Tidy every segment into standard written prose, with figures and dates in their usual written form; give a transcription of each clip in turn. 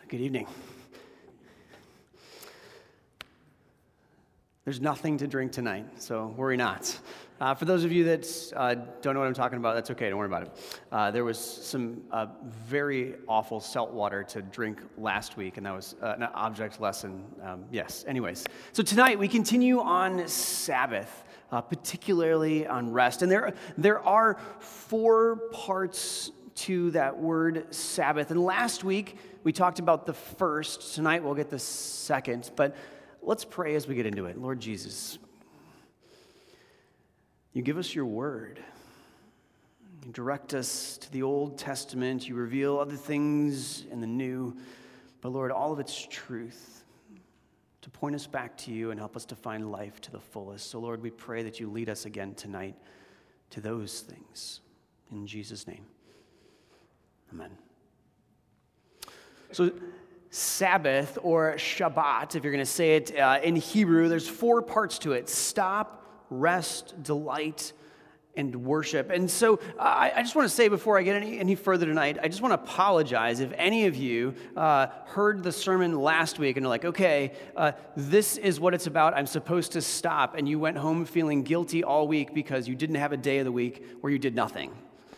Good evening. There's nothing to drink tonight, so worry not. For those of you that don't know what I'm talking about, that's okay, don't worry about it. There was some very awful salt water to drink last week, and that was an object lesson. Yes, anyways. So tonight we continue on Sabbath, particularly on rest. And there are 4 parts to that word Sabbath. And last week we talked about the first. Tonight we'll get the second, but let's pray as we get into it. Lord Jesus, you give us your word. You direct us to the Old Testament. You reveal other things in the New. But Lord, all of it's truth to point us back to you and help us to find life to the fullest. So Lord, we pray that you lead us again tonight to those things. In Jesus' name, amen. So Sabbath, or Shabbat, if you're going to say it in Hebrew, there's 4 parts to it: stop, rest, delight, and worship. And so I just want to say before I get any further tonight, I just want to apologize if any of you heard the sermon last week and are like, okay, this is what it's about, I'm supposed to stop, and you went home feeling guilty all week because you didn't have a day of the week where you did nothing.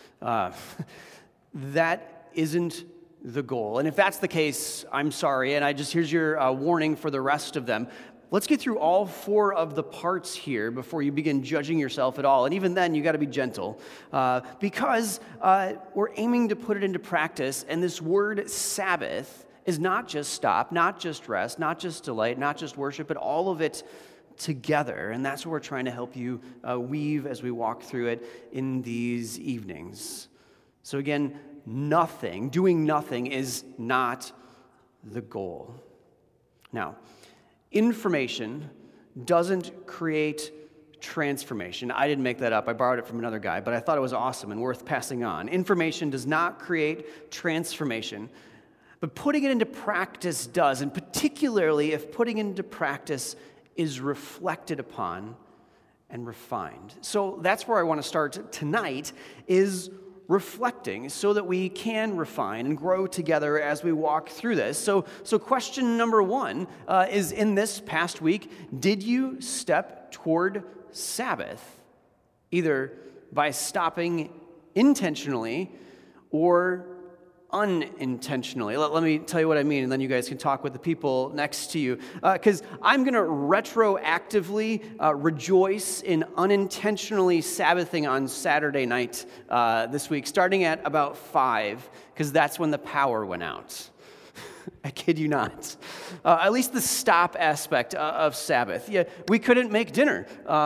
That isn't the goal. And if that's the case, I'm sorry, and here's your warning for the rest of them. Let's get through all 4 of the parts here before you begin judging yourself at all. And even then, you got to be gentle because we're aiming to put it into practice. And this word Sabbath is not just stop, not just rest, not just delight, not just worship, but all of it together. And that's what we're trying to help you weave as we walk through it in these evenings. So again, doing nothing is not the goal. Now, information doesn't create transformation. I didn't make that up. I borrowed it from another guy, but I thought it was awesome and worth passing on. Information does not create transformation, but putting it into practice does, and particularly if putting it into practice is reflected upon and refined. So that's where I want to start tonight, is reflecting so that we can refine and grow together as we walk through this. So question number 1 is, in this past week, did you step toward Sabbath, either by stopping intentionally or unintentionally? Let me tell you what I mean, and then you guys can talk with the people next to you. Because I'm going to retroactively rejoice in unintentionally Sabbathing on Saturday night this week, starting at about 5, because that's when the power went out. I kid you not. At least the stop aspect of Sabbath. Yeah, we couldn't make dinner.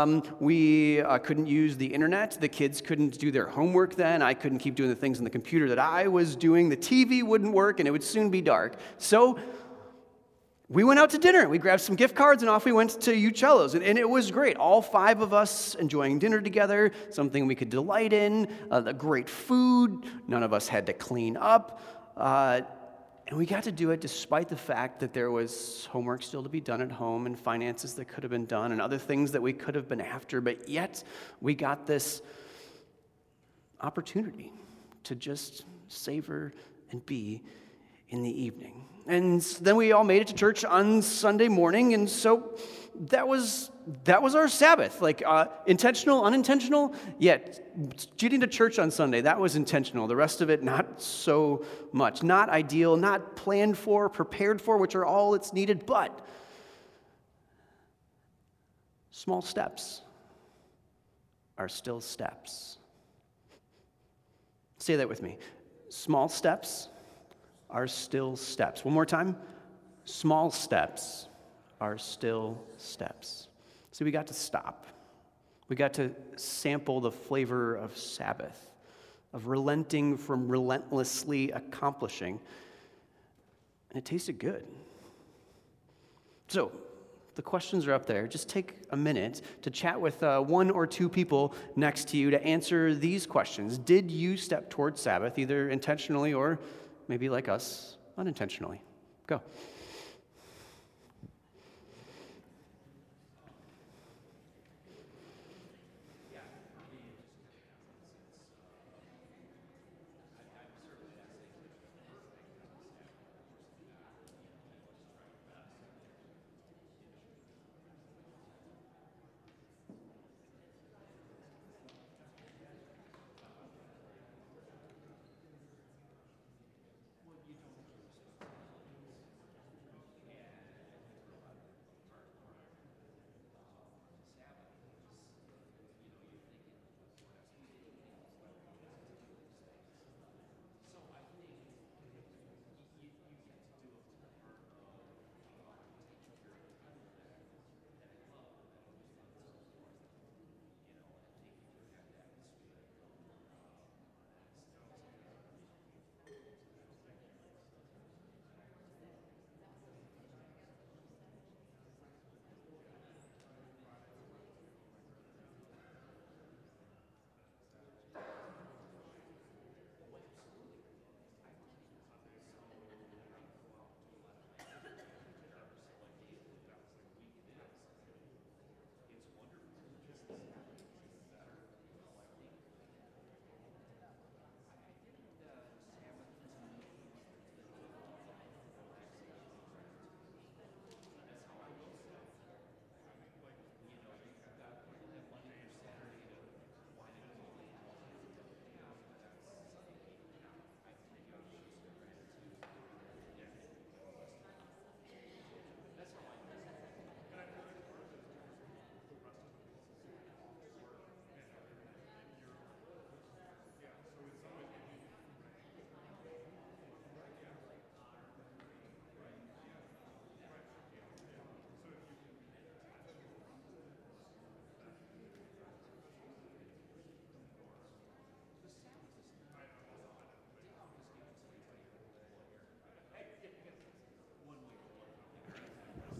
We couldn't use the internet. The kids couldn't do their homework then. I couldn't keep doing the things on the computer that I was doing. The TV wouldn't work, and it would soon be dark. So we went out to dinner. We grabbed some gift cards, and off we went to Uccello's. And it was great. All 5 of us enjoying dinner together, something we could delight in, the great food. None of us had to clean up. And we got to do it despite the fact that there was homework still to be done at home and finances that could have been done and other things that we could have been after, but yet we got this opportunity to just savor and be in the evening. And then we all made it to church on Sunday morning, and so that was our Sabbath. Like intentional, unintentional, yet getting to church on Sunday, that was intentional. The rest of it, not so much. Not ideal, not planned for, prepared for, which are all it's needed, but small steps are still steps. Say that with me. Small steps are still steps. One more time. Small steps are still steps. So we got to stop. We got to sample the flavor of Sabbath, of relenting from relentlessly accomplishing. And it tasted good. So the questions are up there. Just take a minute to chat with 1 or 2 people next to you to answer these questions. Did you step toward Sabbath, either intentionally or maybe like us, unintentionally? Go.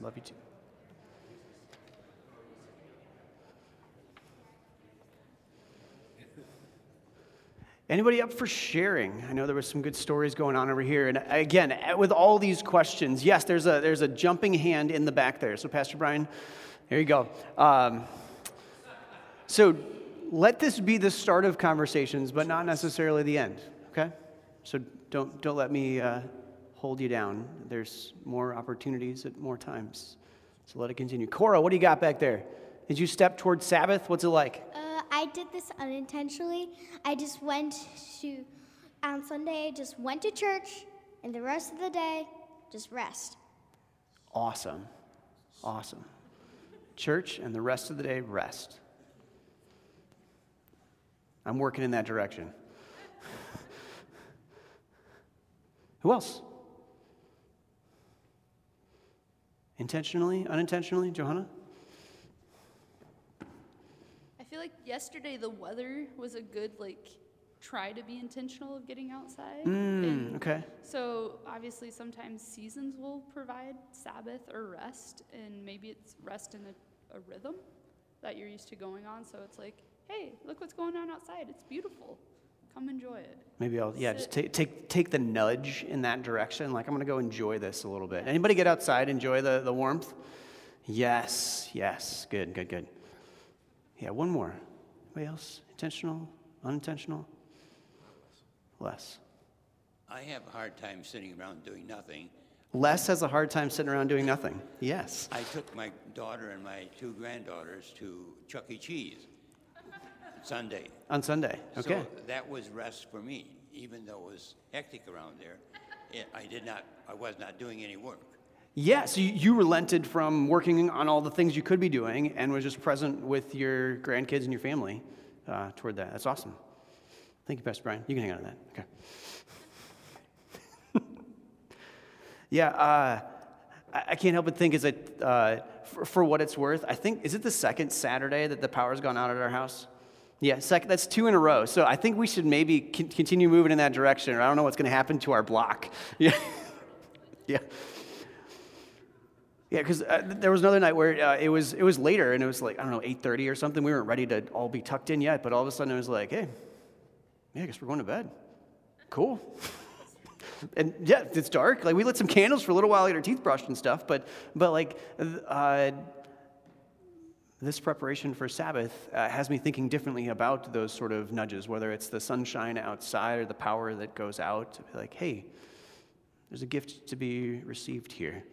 Love you too. Anybody up for sharing? I know there was some good stories going on over here. And again, with all these questions, yes, there's a jumping hand in the back there. So Pastor Brian, there you go. So let this be the start of conversations, but not necessarily the end, okay? So don't let me hold you down. There's more opportunities at more times. So let it continue. Cora, what do you got back there? Did you step towards Sabbath? What's it like? I did this unintentionally. I just went to, on Sunday, I just went to church, and the rest of the day, just rest. Awesome. Awesome. Church, and the rest of the day, rest. I'm working in that direction. Who else? Intentionally, unintentionally, Johanna? I feel like yesterday the weather was a good, try to be intentional of getting outside. Okay. So obviously sometimes seasons will provide Sabbath or rest, and maybe it's rest in a rhythm that you're used to going on. So it's like, hey, look what's going on outside. It's beautiful. Come enjoy it. Maybe I'll, just take the nudge in that direction. Like, I'm going to go enjoy this a little bit. Anybody get outside, enjoy the warmth? Yes. Good. Yeah, one more. Anybody else? Intentional? Unintentional? Les. I have a hard time sitting around doing nothing. Les has a hard time sitting around doing nothing. Yes. I took my daughter and my two granddaughters to Chuck E. Cheese Sunday. On Sunday, okay. So that was rest for me, even though it was hectic around there. I was not doing any work. Yeah, so you relented from working on all the things you could be doing and was just present with your grandkids and your family toward that. That's awesome. Thank you, Pastor Brian. You can hang on to that. Okay. Yeah, I can't help but think, is it, for what it's worth, I think, is it the second Saturday that the power's gone out at our house? Yeah, that's 2 in a row. So I think we should maybe continue moving in that direction, or I don't know what's going to happen to our block. Yeah. Yeah, because there was another night where it was later, and it was like, I don't know, 8:30 or something. We weren't ready to all be tucked in yet, but all of a sudden it was like, hey, I guess we're going to bed. Cool. And yeah, it's dark. Like, we lit some candles for a little while, get our teeth brushed and stuff, but this preparation for Sabbath has me thinking differently about those sort of nudges, whether it's the sunshine outside or the power that goes out. To be like, hey, there's a gift to be received here.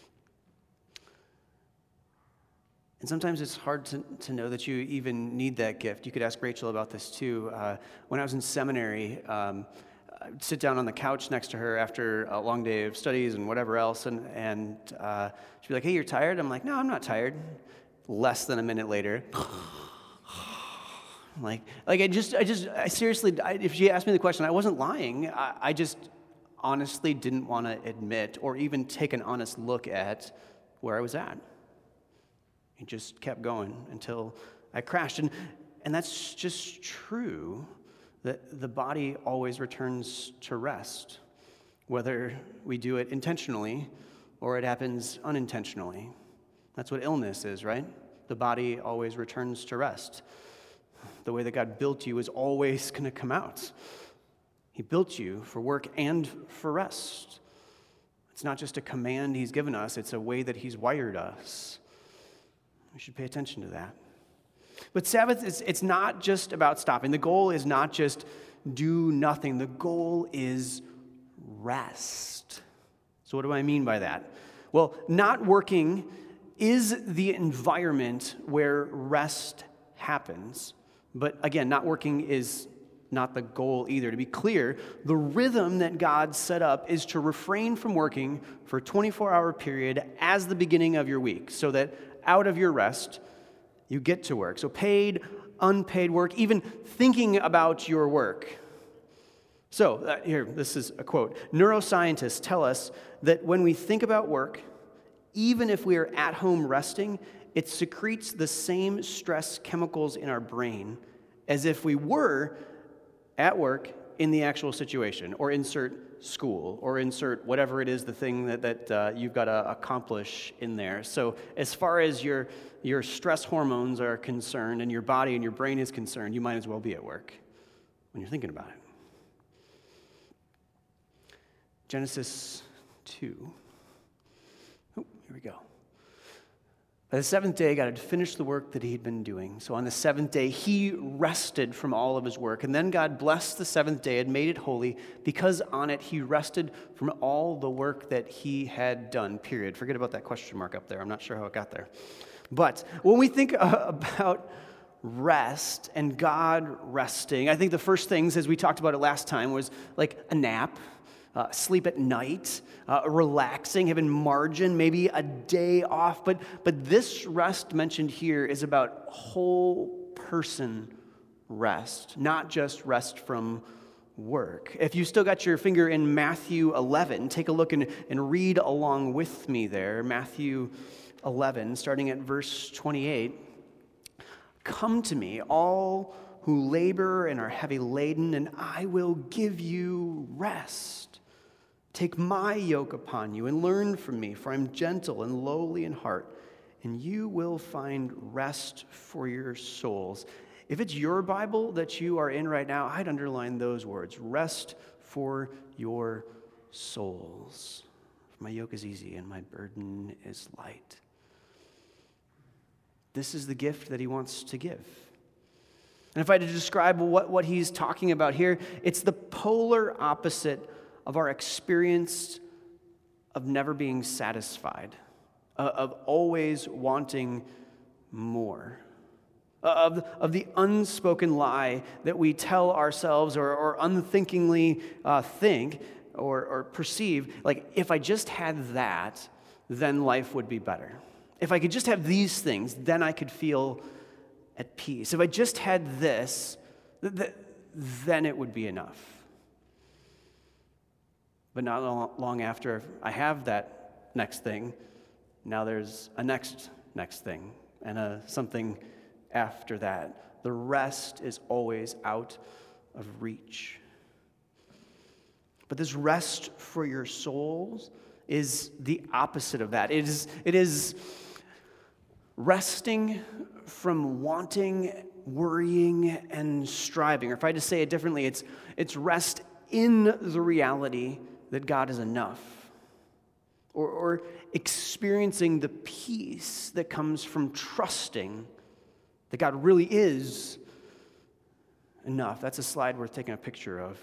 And sometimes it's hard to know that you even need that gift. You could ask Rachel about this too. When I was in seminary, I'd sit down on the couch next to her after a long day of studies and whatever else, and she'd be like, hey, you're tired? I'm like, no, I'm not tired. Less than a minute later, I seriously, if she asked me the question, I wasn't lying. I just honestly didn't want to admit or even take an honest look at where I was at. It just kept going until I crashed. And that's just true, that the body always returns to rest, whether we do it intentionally or it happens unintentionally. That's what illness is, right? The body always returns to rest. The way that God built you is always going to come out. He built you for work and for rest. It's not just a command He's given us, it's a way that He's wired us. We should pay attention to that. But Sabbath, it's not just about stopping. The goal is not just do nothing. The goal is rest. So what do I mean by that? Well, not working is the environment where rest happens. But again, not working is not the goal either. To be clear, the rhythm that God set up is to refrain from working for a 24-hour period as the beginning of your week, so that out of your rest, you get to work. So paid, unpaid work, even thinking about your work. So here, this is a quote. Neuroscientists tell us that when we think about work, even if we are at home resting, it secretes the same stress chemicals in our brain as if we were at work in the actual situation, or insert school, or insert whatever it is, the thing that you've got to accomplish in there. So as far as your stress hormones are concerned and your body and your brain is concerned, you might as well be at work when you're thinking about it. Genesis 2. Oh, here we go. By the seventh day, God had finished the work that he had been doing. So on the seventh day, he rested from all of his work. And then God blessed the seventh day and made it holy, because on it he rested from all the work that he had done, period. Forget about that question mark up there. I'm not sure how it got there. But when we think about rest and God resting, I think the first things, as we talked about it last time, was like a nap. Sleep at night, relaxing, having margin, maybe a day off. But this rest mentioned here is about whole person rest, not just rest from work. If you still got your finger in Matthew 11, take a look and read along with me there. Matthew 11, starting at verse 28. Come to me, all who labor and are heavy laden, and I will give you rest. Take my yoke upon you and learn from me, for I'm gentle and lowly in heart, and you will find rest for your souls. If it's your Bible that you are in right now, I'd underline those words, rest for your souls. For my yoke is easy and my burden is light. This is the gift that he wants to give. And if I had to describe what he's talking about here, it's the polar opposite of our experience of never being satisfied, of always wanting more, of the unspoken lie that we tell ourselves or unthinkingly think or perceive, like, if I just had that, then life would be better. If I could just have these things, then I could feel at peace. If I just had this, then it would be enough. But not long after I have that next thing, now there's a next thing and something after that. The rest is always out of reach. But this rest for your souls is the opposite of that. It is resting from wanting, worrying, and striving. Or if I had to say it differently, it's rest in the reality that God is enough, or experiencing the peace that comes from trusting that God really is enough. That's a slide worth taking a picture of.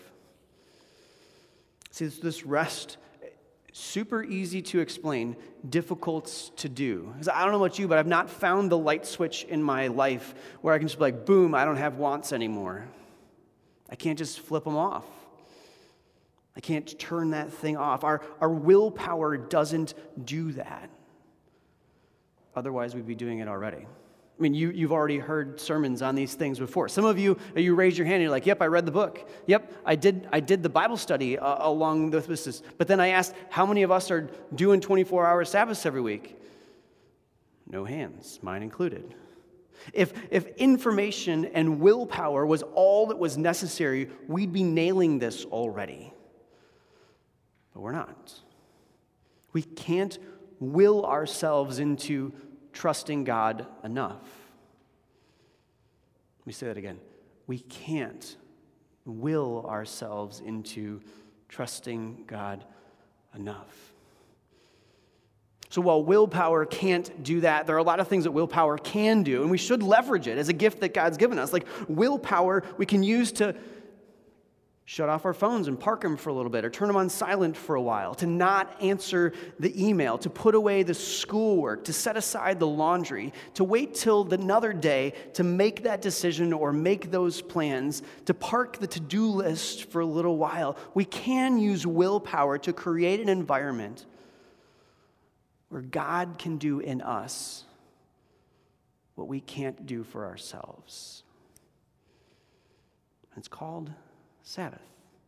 See, this rest, super easy to explain, difficult to do. Because I don't know about you, but I've not found the light switch in my life where I can just be like, boom, I don't have wants anymore. I can't just flip them off. I can't turn that thing off. Our willpower doesn't do that. Otherwise, we'd be doing it already. I mean, you've already heard sermons on these things before. Some of you raise your hand and you're like, yep, I read the book. Yep, I did the Bible study along with this. But then I asked, how many of us are doing 24-hour Sabbaths every week? No hands, mine included. If information and willpower was all that was necessary, we'd be nailing this already. But we're not. We can't will ourselves into trusting God enough. Let me say that again. We can't will ourselves into trusting God enough. So while willpower can't do that, there are a lot of things that willpower can do, and we should leverage it as a gift that God's given us. Like willpower we can use to shut off our phones and park them for a little bit, or turn them on silent for a while, to not answer the email, to put away the schoolwork, to set aside the laundry, to wait till another day to make that decision or make those plans, to park the to-do list for a little while. We can use willpower to create an environment where God can do in us what we can't do for ourselves. It's called Sabbath.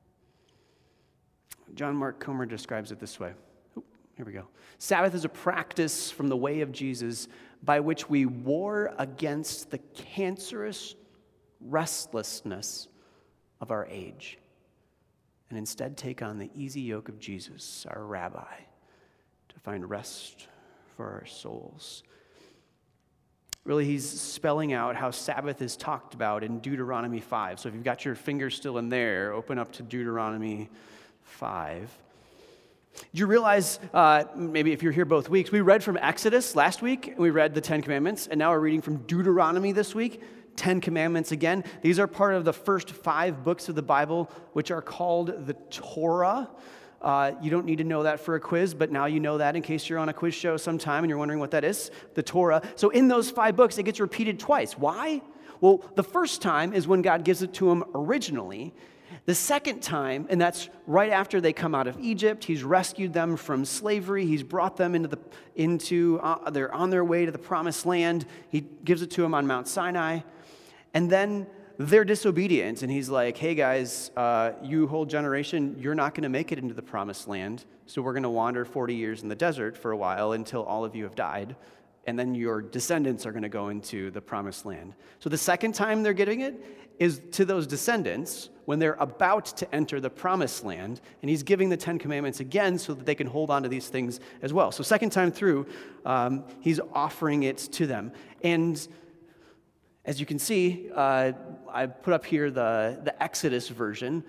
John Mark Comer describes it this way. Here we go. Sabbath is a practice from the way of Jesus by which we war against the cancerous restlessness of our age and instead take on the easy yoke of Jesus, our rabbi, to find rest for our souls. Really, he's spelling out how Sabbath is talked about in Deuteronomy 5. So if you've got your finger still in there, open up to Deuteronomy 5. Did you realize, maybe if you're here both weeks, we read from Exodus last week, and we read the Ten Commandments, and now we're reading from Deuteronomy this week, 10 Commandments again. These are part of the first 5 books of the Bible, which are called the Torah. You don't need to know that for a quiz, but now you know that in case you're on a quiz show sometime and you're wondering what that is, the Torah. So in those 5 books, it gets repeated twice. Why? Well, the first time is when God gives it to them originally. The second time, and that's right after they come out of Egypt, he's rescued them from slavery. He's brought them they're on their way to the promised land. He gives it to them on Mount Sinai. And then they're disobedient, and he's like, hey guys, you whole generation, you're not going to make it into the promised land, so we're going to wander 40 years in the desert for a while until all of you have died, and then your descendants are going to go into the promised land. So the second time they're giving it is to those descendants when they're about to enter the promised land, and he's giving the 10 Commandments again so that they can hold on to these things as well. So second time through, he's offering it to them. And as you can see, I put up here the Exodus version.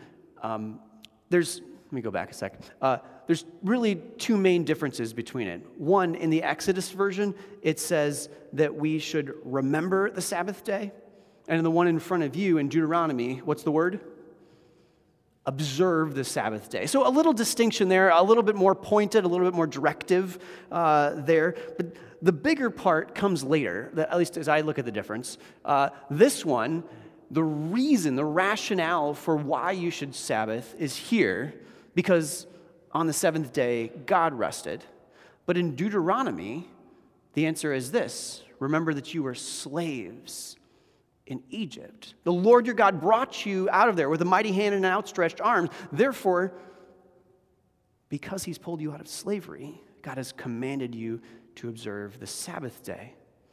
Let me go back a second. There's really 2 main differences between it. One, in the Exodus version, it says that we should remember the Sabbath day. And in the one in front of you in Deuteronomy, what's the word? Observe the Sabbath day. So a little distinction there, a little bit more pointed, a little bit more directive there. But the bigger part comes later, at least as I look at the difference. This one, the reason, the rationale for why you should Sabbath is here, because on the 7th day, God rested. But in Deuteronomy, the answer is this: remember that you were slaves in Egypt. The Lord your God brought you out of there with a mighty hand and outstretched arms. Therefore, because he's pulled you out of slavery, God has commanded you to observe the Sabbath day.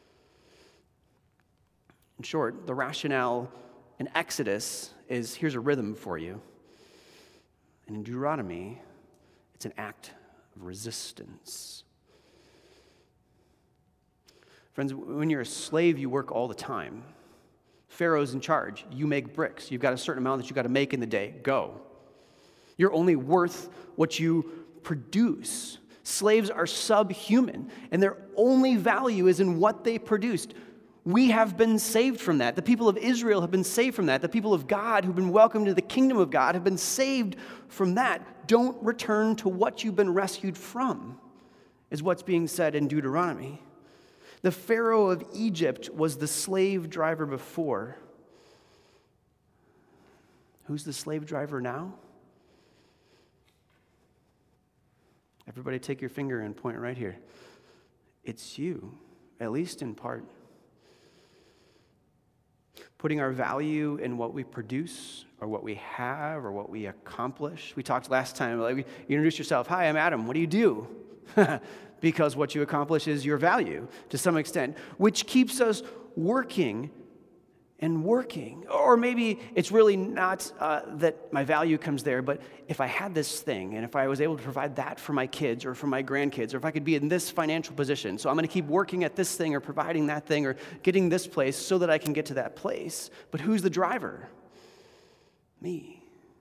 In short, the rationale in Exodus is here's a rhythm for you. And in Deuteronomy, it's an act of resistance. Friends, when you're a slave, you work all the time. Pharaoh's in charge. You make bricks. You've got a certain amount that you've got to make in the day. Go. You're only worth what you produce. Slaves are subhuman, and their only value is in what they produced. We have been saved from that. The people of Israel have been saved from that. The people of God who've been welcomed to the kingdom of God have been saved from that. Don't return to what you've been rescued from, is what's being said in Deuteronomy. The Pharaoh of Egypt was the slave driver before. Who's the slave driver now? Everybody take your finger and point right here. It's you, at least in part. Putting our value in what we produce or what we have or what we accomplish. We talked last time, you introduce yourself. Hi, I'm Adam. What do you do? Because what you accomplish is your value to some extent, which keeps us working and working. Or maybe it's really not that my value comes there, but if I had this thing and if I was able to provide that for my kids or for my grandkids, or if I could be in this financial position, so I'm going to keep working at this thing or providing that thing or getting this place so that I can get to that place. But who's the driver? Me.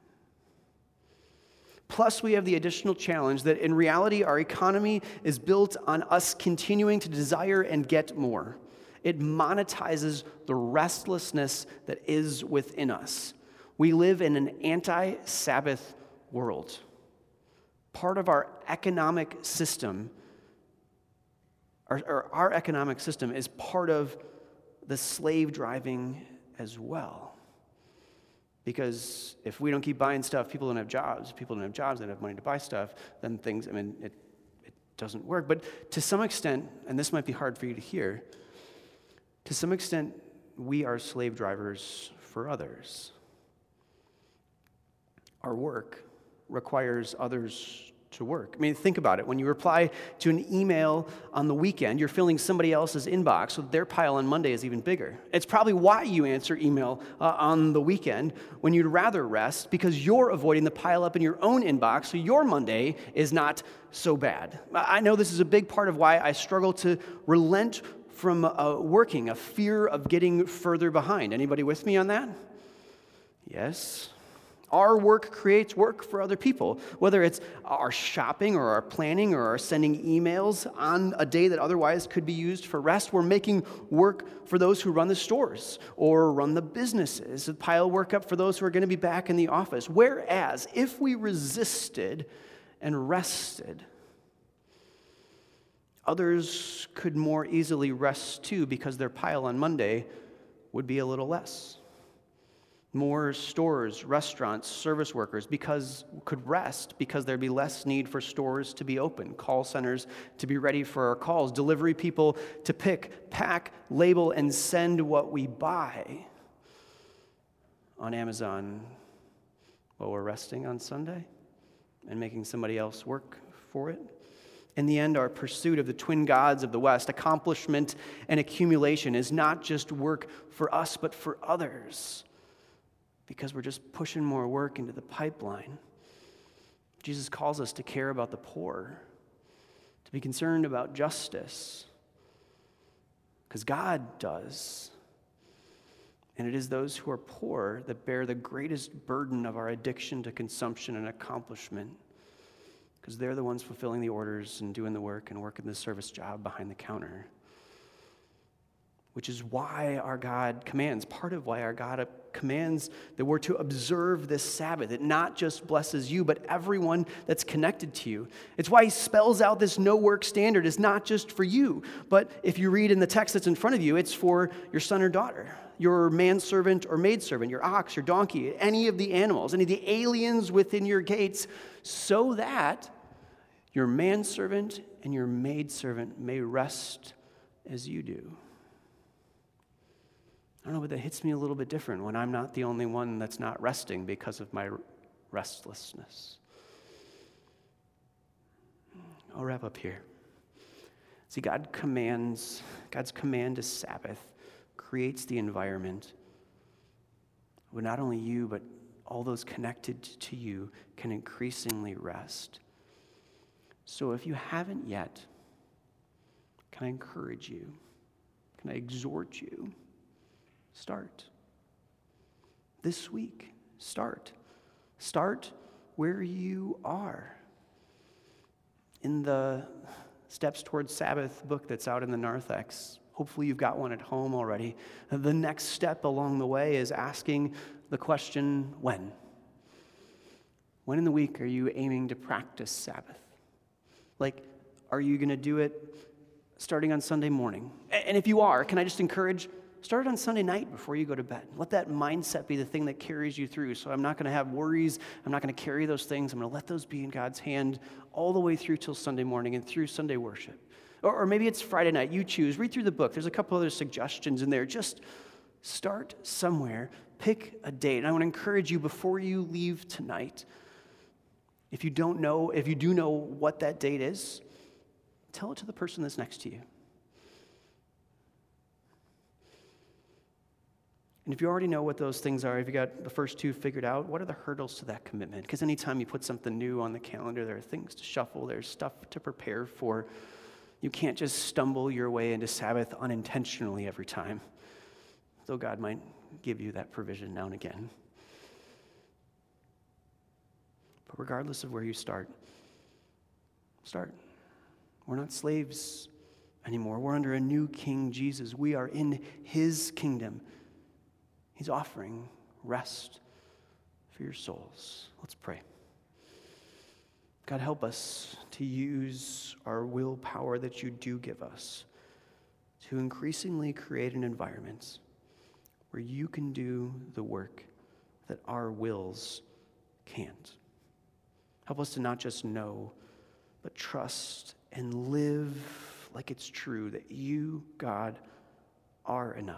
Plus, we have the additional challenge that in reality, our economy is built on us continuing to desire and get more. It monetizes the restlessness that is within us. We live in an anti-Sabbath world. Part of our economic system, our economic system is part of the slave driving as well. Because if we don't keep buying stuff, people don't have jobs. People don't have jobs, they don't have money to buy stuff, then things, it doesn't work. But to some extent, and this might be hard for you to hear, to some extent, we are slave drivers for others. Our work requires others to work. I mean, think about it. When you reply to an email on the weekend, you're filling somebody else's inbox, so their pile on Monday is even bigger. It's probably why you answer email on the weekend when you'd rather rest, because you're avoiding the pile up in your own inbox, so your Monday is not so bad. I know this is a big part of why I struggle to relent from working, a fear of getting further behind. Anybody with me on that? Yes. Our work creates work for other people, whether it's our shopping or our planning or our sending emails on a day that otherwise could be used for rest. We're making work for those who run the stores or run the businesses, pile work up for those who are going to be back in the office. Whereas if we resisted and rested, others could more easily rest too, because their pile on Monday would be a little less. More stores, restaurants, service workers could rest because there'd be less need for stores to be open, call centers to be ready for our calls, delivery people to pick, pack, label, and send what we buy on Amazon while we're resting on Sunday and making somebody else work for it. In the end, our pursuit of the twin gods of the West, accomplishment and accumulation, is not just work for us, but for others, because we're just pushing more work into the pipeline. Jesus calls us to care about the poor, to be concerned about justice, because God does. And it is those who are poor that bear the greatest burden of our addiction to consumption and accomplishment, because they're the ones fulfilling the orders and doing the work and working the service job behind the counter. Which is why our God commands, part of why our God commands that we're to observe this Sabbath. It not just blesses you, but everyone that's connected to you. It's why he spells out this no work standard. It's not just for you, but if you read in the text that's in front of you, it's for your son or daughter, your manservant or maidservant, your ox, your donkey, any of the animals, any of the aliens within your gates, so that your manservant and your maidservant may rest as you do. I don't know, but that hits me a little bit different when I'm not the only one that's not resting because of my restlessness. I'll wrap up here. See, God's command to Sabbath creates the environment where not only you, but all those connected to you can increasingly rest. So if you haven't yet, can I encourage you? Can I exhort you? Start. This week, start. Start where you are. In the Steps Towards Sabbath book that's out in the narthex, hopefully you've got one at home already. The next step along the way is asking the question, when? When in the week are you aiming to practice Sabbath? Like, are you going to do it starting on Sunday morning? And if you are, can I just encourage, start on Sunday night before you go to bed. Let that mindset be the thing that carries you through. So I'm not going to have worries. I'm not going to carry those things. I'm going to let those be in God's hand all the way through till Sunday morning and through Sunday worship. Or maybe it's Friday night. You choose. Read through the book. There's a couple other suggestions in there. Just start somewhere. Pick a date. And I want to encourage you before you leave tonight, if you do know what that date is, tell it to the person that's next to you. And if you already know what those things are, if you got the first two figured out, what are the hurdles to that commitment? Because anytime you put something new on the calendar, there are things to shuffle, there's stuff to prepare for. You can't just stumble your way into Sabbath unintentionally every time, though God might give you that provision now and again. But regardless of where you start. We're not slaves anymore. We're under a new King Jesus. We are in his kingdom. He's offering rest for your souls. Let's pray. God, help us to use our willpower that you do give us to increasingly create an environment where you can do the work that our wills can't. Help us to not just know, but trust and live like it's true that you, God, are enough.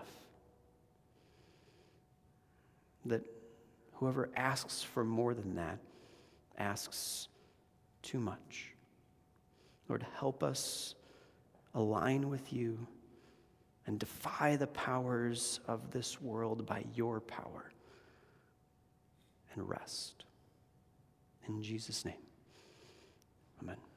That whoever asks for more than that asks too much. Lord, help us align with you and defy the powers of this world by your power and rest. In Jesus' name, amen.